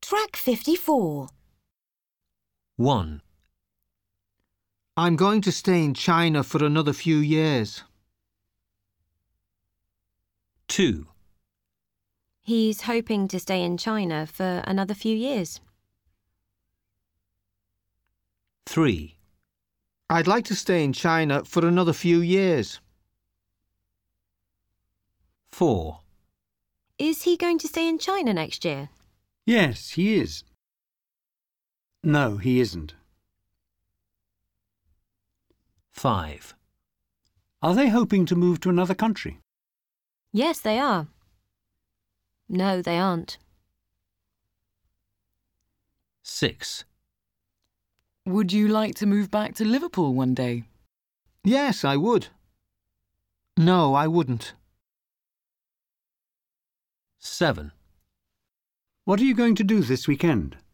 Track 54. 1, I'm going to stay in China for another few years. 2, He's hoping to stay in China for another few years. 3, I'd like to stay in China for another few years. 4, Is he going to stay in China next year? Yes, he is. No, he isn't. 5, Are they hoping to move to another country? Yes, they are. No, they aren't. 6, Would you like to move back to Liverpool one day? Yes, I would. No, I wouldn't. 7, What are you going to do this weekend?